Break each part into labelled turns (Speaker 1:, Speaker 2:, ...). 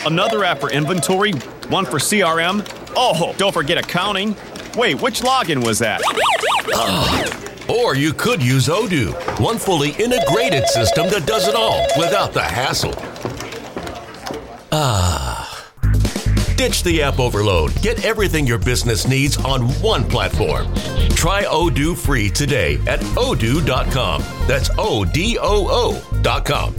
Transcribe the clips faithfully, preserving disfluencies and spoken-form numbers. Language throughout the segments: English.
Speaker 1: Another app for inventory, one for C R M. Oh, don't forget accounting. Wait, which login was that?
Speaker 2: Or you could use Odoo, one fully integrated system that does it all without the hassle. Ah. Ditch the app overload. Get everything your business needs on one platform. Try Odoo free today at odoo dot com. That's O D O O dot com.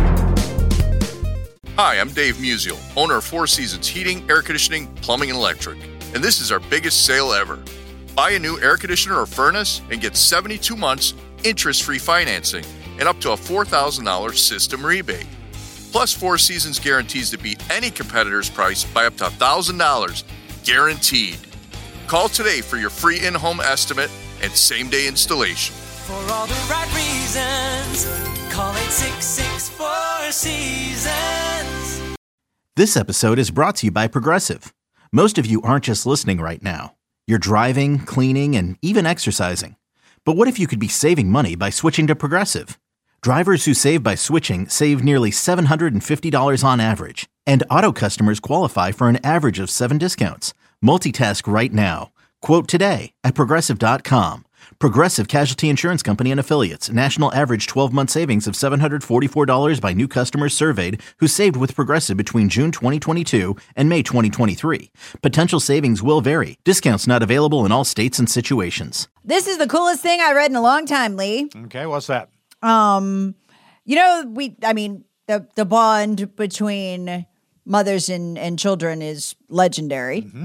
Speaker 3: Hi, I'm Dave Musial, owner of Four Seasons Heating, Air Conditioning, Plumbing, and Electric. And this is our biggest sale ever. Buy a new air conditioner or furnace and get seventy-two months interest-free financing and up to a four thousand dollars system rebate. Plus, Four Seasons guarantees to beat any competitor's price by up to one thousand dollars, guaranteed. Call today for your free in-home estimate and same-day installation.
Speaker 4: For all the right reasons, call eight six six, four seasons.
Speaker 5: This episode is brought to you by Progressive. Most of you aren't just listening right now. You're driving, cleaning, and even exercising. But what if you could be saving money by switching to Progressive? Drivers who save by switching save nearly seven hundred fifty dollars on average. And auto customers qualify for an average of seven discounts. Multitask right now. Quote today at Progressive dot com. Progressive Casualty Insurance Company and Affiliates. National average twelve-month savings of seven hundred forty-four dollars by new customers surveyed who saved with Progressive between June twenty twenty-two and May twenty twenty-three. Potential savings will vary. Discounts not available in all states and situations.
Speaker 6: This is the coolest thing I read in a long time, Lee.
Speaker 7: Okay, what's that?
Speaker 6: Um, you know, we, I mean, the, the bond between mothers and, and children is legendary.
Speaker 7: Mm-hmm.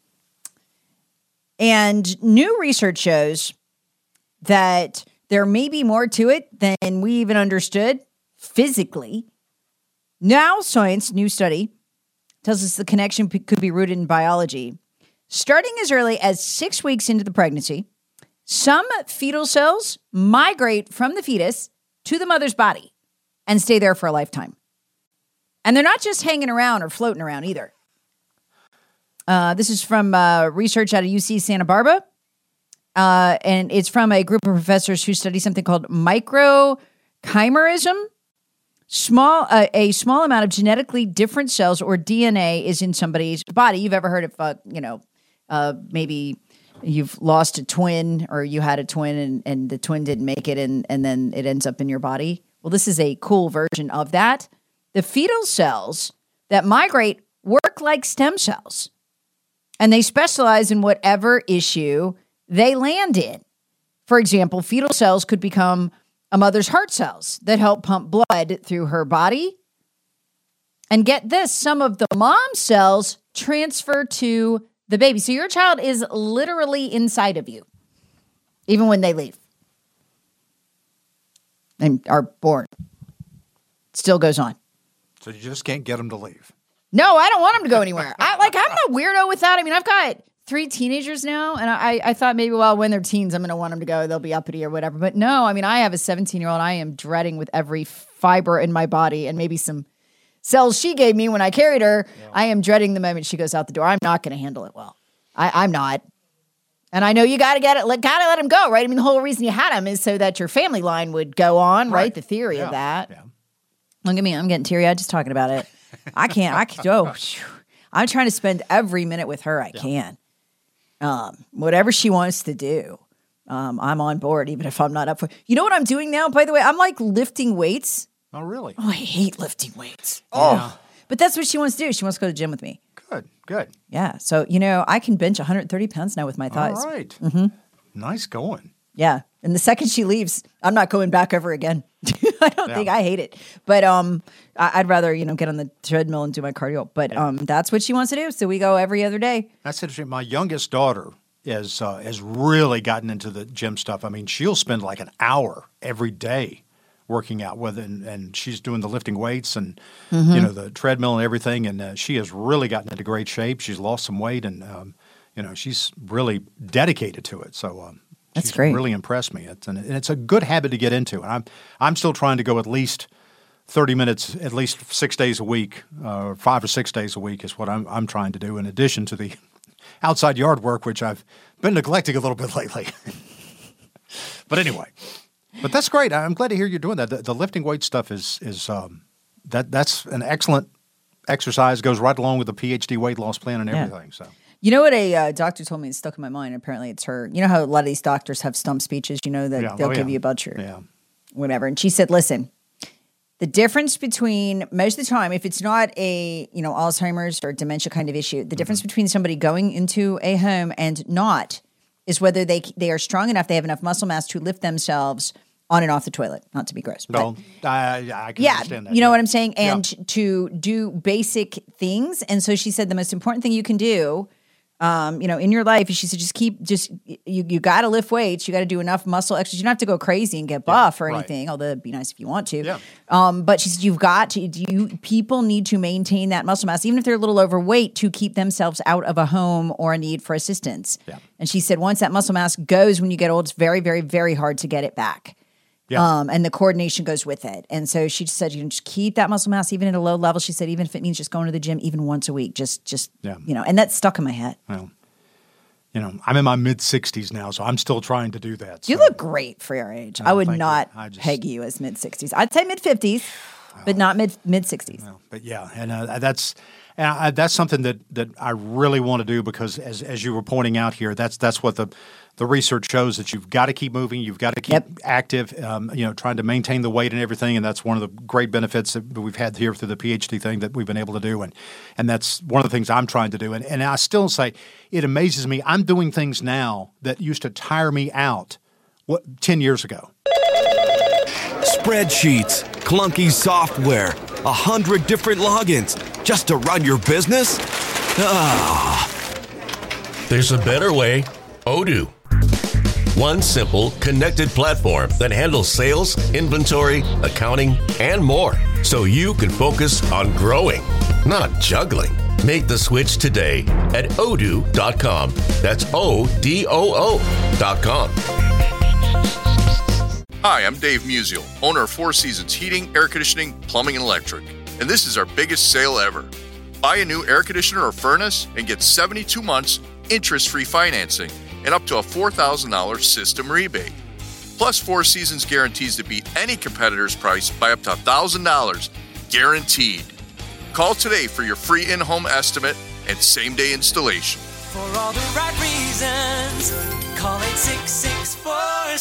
Speaker 6: And new research shows that there may be more to it than we even understood physically. Now, science, new study, tells us the connection p- could be rooted in biology. Starting as early as six weeks into the pregnancy, some fetal cells migrate from the fetus to the mother's body and stay there for a lifetime. And they're not just hanging around or floating around either. Uh, this is from uh, research out of U C Santa Barbara. Uh, and it's from a group of professors who study something called microchimerism. Small, uh, a small amount of genetically different cells or D N A is in somebody's body. You've ever heard of, uh, you know, uh, maybe you've lost a twin or you had a twin and, and the twin didn't make it and, and then it ends up in your body. Well, this is a cool version of that. The fetal cells that migrate work like stem cells, and they specialize in whatever issue they land in. For example, fetal cells could become a mother's heart cells that help pump blood through her body. And get this, some of the mom cells transfer to the baby. So your child is literally inside of you, even when they leave and are born. It still goes on.
Speaker 7: So you just can't get them to leave.
Speaker 6: No, I don't want them to go anywhere. I like, I'm a weirdo with that. I mean, I've got three teenagers now, and I, I thought maybe, well, when they're teens, I'm going to want them to go. They'll be uppity or whatever. But no, I mean, I have a seventeen-year-old. I am dreading with every fiber in my body and maybe some cells she gave me when I carried her. Yeah. I am dreading the moment she goes out the door. I'm not going to handle it well. I, I'm not. And I know you got to get it, got to let him go, right? I mean, the whole reason you had him is so that your family line would go on, right? right? The theory
Speaker 7: yeah.
Speaker 6: of that.
Speaker 7: Yeah.
Speaker 6: Look at me. I'm getting teary-eyed just talking about it. I can't. I can't. Oh, I'm trying to spend every minute with her I yeah. can. Um, whatever she wants to do, um, I'm on board, even if I'm not up for. You know what I'm doing now? By the way, I'm like lifting weights.
Speaker 7: Oh, really?
Speaker 6: Oh, I hate lifting weights.
Speaker 7: Oh,
Speaker 6: yeah. But that's what she wants to do. She wants to go to the gym with me.
Speaker 7: Good, good.
Speaker 6: Yeah. So you know, I can bench one hundred thirty pounds now with my thighs.
Speaker 7: All right.
Speaker 6: Mm-hmm.
Speaker 7: Nice going.
Speaker 6: Yeah. And the second she leaves, I'm not going back ever again. I don't yeah. think I hate it, but um, I- I'd rather you know get on the treadmill and do my cardio. But yeah. um, that's what she wants to do. So we go every other day.
Speaker 7: That's interesting. My youngest daughter is uh, has really gotten into the gym stuff. I mean, she'll spend like an hour every day working out with, and, and she's doing the lifting weights and mm-hmm. you know the treadmill and everything. And uh, she has really gotten into great shape. She's lost some weight, and um, you know she's really dedicated to it. So. Um,
Speaker 6: That's
Speaker 7: She's
Speaker 6: great.
Speaker 7: Really impressed me. It's an, and it's a good habit to get into. And I'm I'm still trying to go at least thirty minutes, at least six days a week, uh, five or six days a week is what I'm I'm trying to do. In addition to the outside yard work, which I've been neglecting a little bit lately. But anyway, but that's great. I'm glad to hear you're doing that. The, the lifting weight stuff is is um, that that's an excellent exercise goes right along with the P H D weight loss plan and everything. So.
Speaker 6: You know what a uh, doctor told me, it's stuck in my mind. Apparently it's her. You know how a lot of these doctors have stump speeches, you know, that
Speaker 7: Yeah.
Speaker 6: they'll
Speaker 7: Oh,
Speaker 6: give
Speaker 7: yeah.
Speaker 6: you about your
Speaker 7: Yeah.
Speaker 6: whatever. And she said, listen, the difference between most of the time, if it's not a, you know, Alzheimer's or dementia kind of issue, the difference
Speaker 7: Mm-hmm.
Speaker 6: between somebody going into a home and not is whether they they are strong enough, they have enough muscle mass to lift themselves on and off the toilet. Not to be gross. but-
Speaker 7: No, I, I can
Speaker 6: yeah,
Speaker 7: understand that.
Speaker 6: you know
Speaker 7: yeah.
Speaker 6: what I'm saying?
Speaker 7: Yeah.
Speaker 6: And to do basic things. And so she said the most important thing you can do, um, you know, in your life, she said, just keep, just, you, you got to lift weights. You got to do enough muscle exercise. You don't have to go crazy and get buff or
Speaker 7: right.
Speaker 6: anything, although it'd be nice if you want to.
Speaker 7: Yeah.
Speaker 6: Um, but she said, you've got to, you, people need to maintain that muscle mass, even if they're a little overweight, to keep themselves out of a home or a need for assistance.
Speaker 7: Yeah.
Speaker 6: And she said, once that muscle mass goes when you get old, it's very, very, very hard to get it back.
Speaker 7: Yeah.
Speaker 6: Um, and the coordination goes with it. And so she just said, you can just keep that muscle mass even at a low level. She said, even if it means just going to the gym even once a week, just, just,
Speaker 7: Yeah.
Speaker 6: you know, and that's stuck in my head.
Speaker 7: Well, you know, I'm in my mid sixties now, so I'm still trying to do that.
Speaker 6: You
Speaker 7: so.
Speaker 6: look great for your age. I would
Speaker 7: thank you.
Speaker 6: not
Speaker 7: I just-
Speaker 6: peg you as mid sixties. I'd say mid fifties, but not mid mid sixties.
Speaker 7: But yeah, and uh, that's and I, that's something that, that I really want to do because, as as you were pointing out here, that's that's what the the research shows, that you've got to keep moving, you've got to keep
Speaker 6: Yep.
Speaker 7: active, um, you know, trying to maintain the weight and everything, and that's one of the great benefits that we've had here through the P H D thing that we've been able to do, and and that's one of the things I'm trying to do, and and I still say it amazes me. I'm doing things now that used to tire me out, what ten years ago.
Speaker 8: Spreadsheets, clunky software, a hundred different logins just to run your business? Ah.
Speaker 2: There's a better way. Odoo. One simple, connected platform that handles sales, inventory, accounting, and more, so you can focus on growing, not juggling. Make the switch today at odoo dot com. That's O D O O dot com.
Speaker 3: Hi, I'm Dave Musial, owner of Four Seasons Heating, Air Conditioning, Plumbing, and Electric. And this is our biggest sale ever. Buy a new air conditioner or furnace and get seventy-two months interest-free financing and up to a four thousand dollars system rebate. Plus, Four Seasons guarantees to beat any competitor's price by up to one thousand dollars, guaranteed. Call today for your free in-home estimate and same-day installation.
Speaker 4: For all the right reasons, call it six six four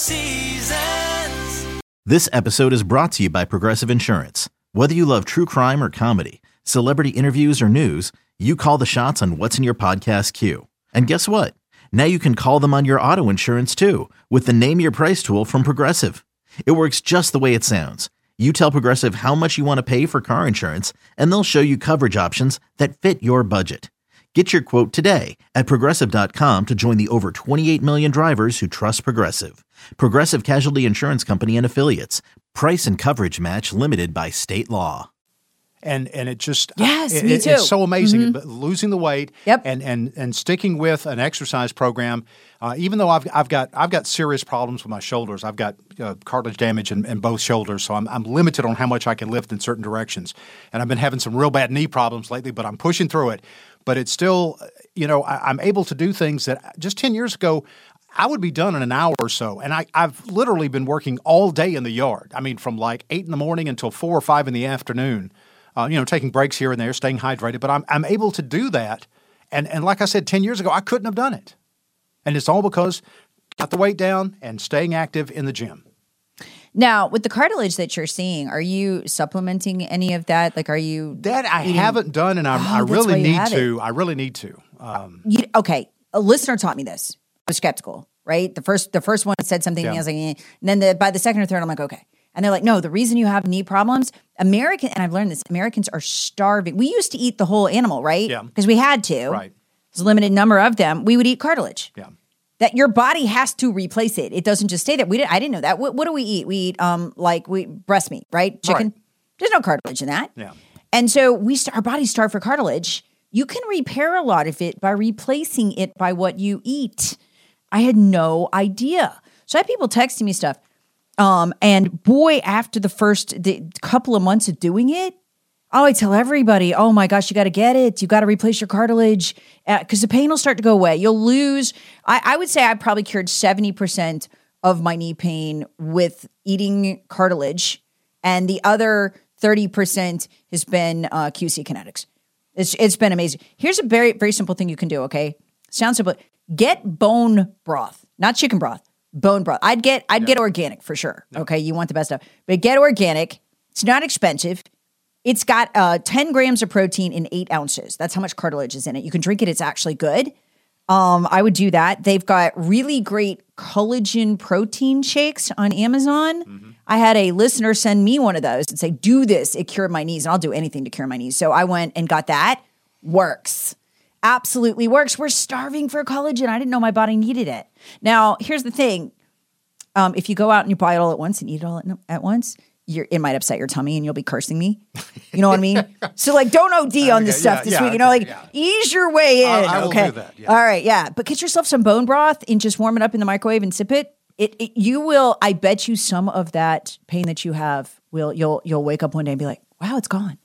Speaker 4: Seasons.
Speaker 5: This episode is brought to you by Progressive Insurance. Whether you love true crime or comedy, celebrity interviews or news, you call the shots on what's in your podcast queue. And guess what? Now you can call them on your auto insurance too with the Name Your Price tool from Progressive. It works just the way it sounds. You tell Progressive how much you want to pay for car insurance, and they'll show you coverage options that fit your budget. Get your quote today at Progressive dot com to join the over twenty-eight million drivers who trust Progressive. Progressive Casualty Insurance Company and Affiliates. Price and coverage match limited by state law.
Speaker 7: And and it just
Speaker 6: Yes,
Speaker 7: it,
Speaker 6: me
Speaker 7: it-
Speaker 6: too.
Speaker 7: It's so amazing. But losing the weight,
Speaker 6: Yep.
Speaker 7: and and and sticking with an exercise program. Uh, even though I've I've got I've got serious problems with my shoulders. I've got uh, cartilage damage in, in both shoulders, so I'm I'm limited on how much I can lift in certain directions. And I've been having some real bad knee problems lately, but I'm pushing through it. But it's still, you know, I, I'm able to do things that just ten years ago I would be done in an hour or so. And I, I've literally been working all day in the yard. I mean, from like eight in the morning until four or five in the afternoon. Uh, you know, taking breaks here and there, staying hydrated. But I'm I'm able to do that. And and like I said, ten years ago, I couldn't have done it. And it's all because got the weight down and staying active in the gym.
Speaker 6: Now, with the cartilage that you're seeing, are you supplementing any of that? Like, are you
Speaker 7: That I
Speaker 6: eating-
Speaker 7: haven't done, and I,
Speaker 6: Oh,
Speaker 7: I
Speaker 6: that's
Speaker 7: really
Speaker 6: why you
Speaker 7: need
Speaker 6: have
Speaker 7: to. I really need to. Um,
Speaker 6: You, okay, a listener taught me this. I was skeptical, right? The first, the first one said something to me.
Speaker 7: Yeah.
Speaker 6: I was like, eh. And then the, by the second or third, I'm like, okay. And they're like, no, the reason you have knee problems, American, and I've learned this, Americans are starving. We used to eat the whole animal, right?
Speaker 7: Yeah.
Speaker 6: Because we had to.
Speaker 7: Right.
Speaker 6: There's a limited number of them. We would eat cartilage.
Speaker 7: yeah.
Speaker 6: That your body has to replace it. It doesn't just stay there. We didn't, I didn't know that. What, what do we eat? We eat um like we breast meat, right? Chicken.
Speaker 7: Right.
Speaker 6: There's no cartilage in that.
Speaker 7: Yeah.
Speaker 6: And so we st- our bodies starve for cartilage. You can repair a lot of it by replacing it by what you eat. I had no idea. So I had people texting me stuff. Um, and boy, after the first the couple of months of doing it, oh, I tell everybody, oh my gosh, you got to get it. You got to replace your cartilage because the pain will start to go away. You'll lose. I, I would say I probably cured seventy percent of my knee pain with eating cartilage. And the other thirty percent has been uh, Q C Kinetics. It's it's been amazing. Here's a very, very simple thing you can do, okay? Sounds simple. Get bone broth, not chicken broth, bone broth. I'd get I'd yeah. get organic for sure. Yeah. Okay, you want the best stuff. But get organic. It's not expensive. It's got uh, ten grams of protein in eight ounces. That's how much cartilage is in it. You can drink it. It's actually good. Um, I would do that. They've got really great collagen protein shakes on Amazon. Mm-hmm. I had a listener send me one of those and say, do this. It cured my knees. And I'll do anything to cure my knees. So I went and got that. Works. Absolutely works. We're starving for collagen. I didn't know my body needed it. Now, here's the thing. Um, if you go out and you buy it all at once and eat it all at, at once, you're, it might upset your tummy and you'll be cursing me. You know what I mean? So like, don't O D on this okay, stuff yeah, this yeah, week. You know, like yeah. ease your way in. I, I okay. Will do that, yeah. All right. Yeah. But get yourself some bone broth and just warm it up in the microwave and sip it. It, it you will, I bet you some of that pain that you have will, you'll, you'll wake up one day and be like, wow, it's gone.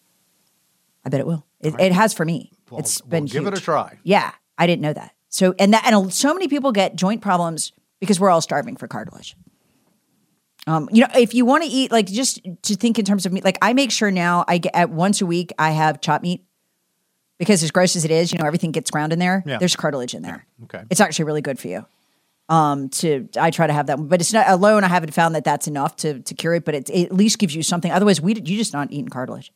Speaker 6: I bet it will. It, right. it has for me.
Speaker 7: Well,
Speaker 6: it's been
Speaker 7: well, give
Speaker 6: huge.
Speaker 7: it a try.
Speaker 6: Yeah. I didn't know that. So, and that, and so many people get joint problems because we're all starving for cartilage. Um, you know, if you want to eat, like just to think in terms of meat, like I make sure now I get at once a week, I have chopped meat because as gross as it is, you know, everything gets ground in there. Yeah. There's cartilage in there.
Speaker 7: Yeah. Okay.
Speaker 6: It's actually really good for you. Um, to, I try to have that, but it's not alone. I haven't found that that's enough to, to cure it, but it, it at least gives you something. Otherwise we, you just not eating cartilage.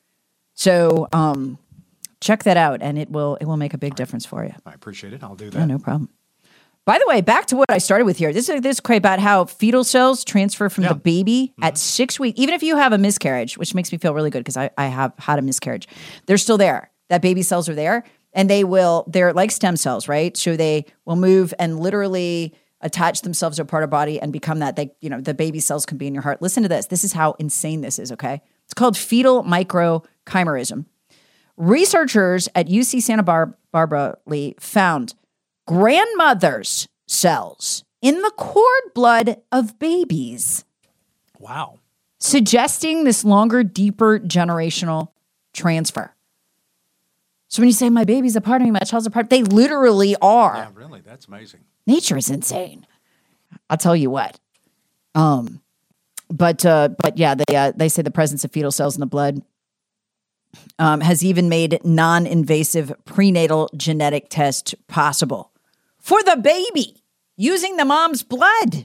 Speaker 6: So, um, check that out and it will, it will make a big difference for you.
Speaker 7: I appreciate it. I'll do that.
Speaker 6: Oh, no problem. By the way, back to what I started with here. This is this is great about how fetal cells transfer from
Speaker 7: yeah.
Speaker 6: the baby
Speaker 7: mm-hmm.
Speaker 6: at six weeks. Even if you have a miscarriage, which makes me feel really good because I, I have had a miscarriage, they're still there. That baby cells are there, and they will. They're like stem cells, right? So they will move and literally attach themselves to a part of the body and become that. They, you know, the baby cells can be in your heart. Listen to this. This is how insane this is. Okay, it's called fetal microchimerism. Researchers at U C Santa Bar- Barbara Lee found grandmother's cells in the cord blood of babies.
Speaker 7: Wow.
Speaker 6: Suggesting this longer, deeper generational transfer. So when you say my baby's a part of me, my child's a part, they literally are.
Speaker 7: Yeah, really, that's amazing.
Speaker 6: Nature is insane. I'll tell you what. Um, but uh, but yeah, they uh, they say the presence of fetal cells in the blood um, has even made non-invasive prenatal genetic tests possible. For the baby, using the mom's blood.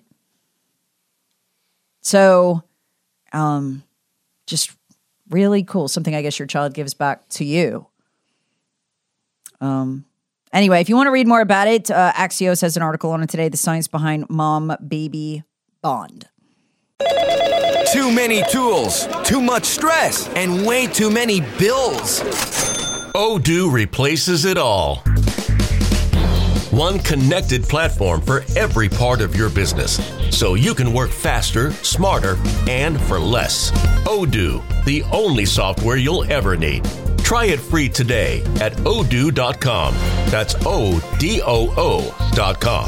Speaker 6: So, um, just really cool. Something I guess your child gives back to you. Um, anyway, if you want to read more about it, uh, Axios has an article on it today, The Science Behind Mom-Baby Bond.
Speaker 8: Too many tools, too much stress, and way too many bills.
Speaker 2: Odoo replaces it all. One connected platform for every part of your business, so you can work faster, smarter, and for less. Odoo, the only software you'll ever need. Try it free today at odoo dot com. That's O D O O dot com.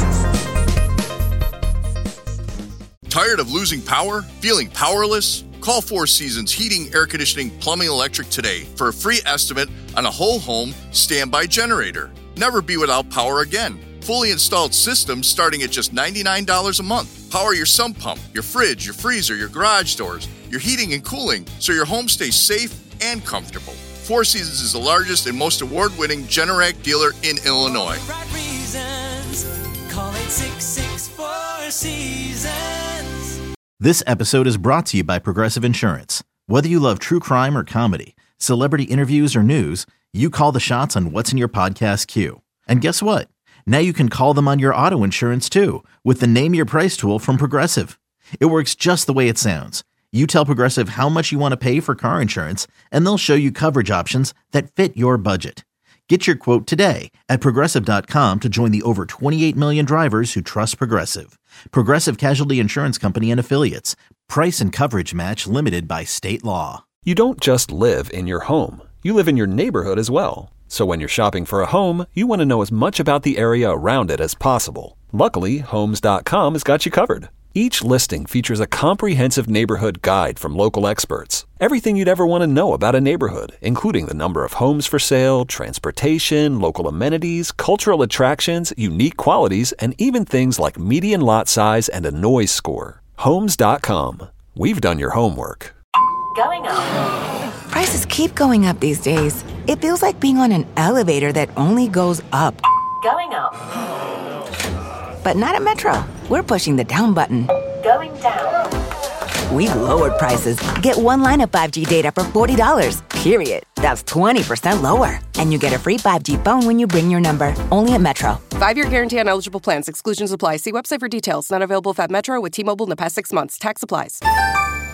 Speaker 3: Tired of losing power? Feeling powerless? Call Four Seasons Heating, Air Conditioning, Plumbing, Electric today for a free estimate on a whole home standby generator. Never be without power again. Fully installed systems starting at just ninety-nine dollars a month. Power your sump pump, your fridge, your freezer, your garage doors, your heating and cooling, so your home stays safe and comfortable. Four Seasons is the largest and most award-winning Generac dealer in Illinois.
Speaker 4: For the right reasons, call eight six six, four seasons.
Speaker 5: This episode is brought to you by Progressive Insurance. Whether you love true crime or comedy, celebrity interviews or news, you call the shots on what's in your podcast queue. And guess what? Now you can call them on your auto insurance too with the Name Your Price tool from Progressive. It works just the way it sounds. You tell Progressive how much you want to pay for car insurance, and they'll show you coverage options that fit your budget. Get your quote today at Progressive dot com to join the over twenty-eight million drivers who trust Progressive. Progressive Casualty Insurance Company and Affiliates. Price and coverage match limited by state law.
Speaker 9: You don't just live in your home. You live in your neighborhood as well. So when you're shopping for a home, you want to know as much about the area around it as possible. Luckily, Homes dot com has got you covered. Each listing features a comprehensive neighborhood guide from local experts. Everything you'd ever want to know about a neighborhood, including the number of homes for sale, transportation, local amenities, cultural attractions, unique qualities, and even things like median lot size and a noise score. Homes dot com. We've done your homework.
Speaker 10: Going up. Prices keep going up these days. It feels like being on an elevator that only goes up. Going up. But not at Metro. We're pushing the down button. Going down. We've lowered prices. Get one line of five G data for forty dollars, period. That's twenty percent lower. And you get a free five G phone when you bring your number. Only at Metro.
Speaker 11: Five-year guarantee on eligible plans. Exclusions apply. See website for details. Not available at Metro with T-Mobile in the past six months. Tax applies.